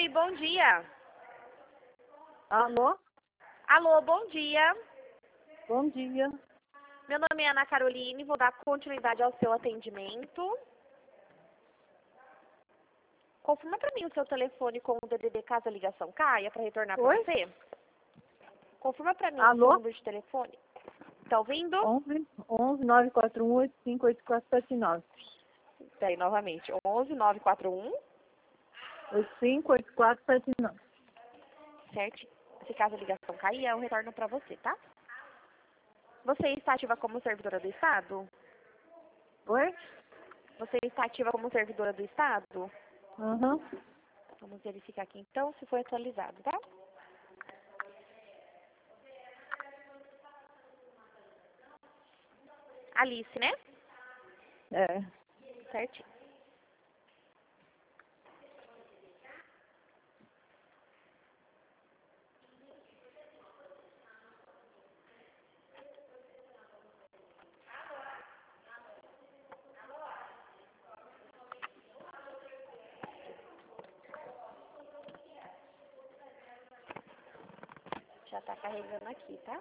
Oi, bom dia. Alô? Alô, bom dia. Bom dia. Meu nome é Ana Caroline, vou dar continuidade ao seu atendimento. Confirma para mim o seu telefone com o DDD caso a ligação caia para retornar para Oi? você. Confirma para mim o Alô? seu número de telefone. Tá ouvindo? 11 941 858479. Peraí, novamente. 11 941. 858479. Certo? Se caso a ligação cair, eu retorno para você, tá? Você está ativa como servidora do Estado? Oi? Você está ativa como servidora do Estado? Aham. Vamos verificar aqui então se foi atualizado, tá? Alice, né? É. Certinho. Já tá carregando aqui, tá?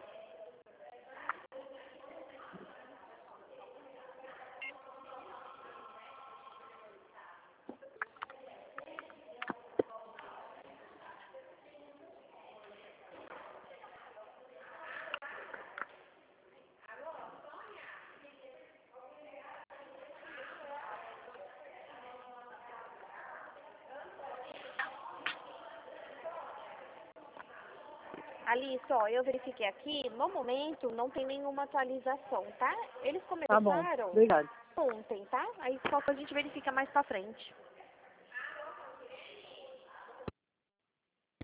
Alice, ó, eu verifiquei aqui, no momento não tem nenhuma atualização, tá? Eles Tá bom. começaram Obrigado. ontem, tá? Aí só que a gente verifica mais pra frente.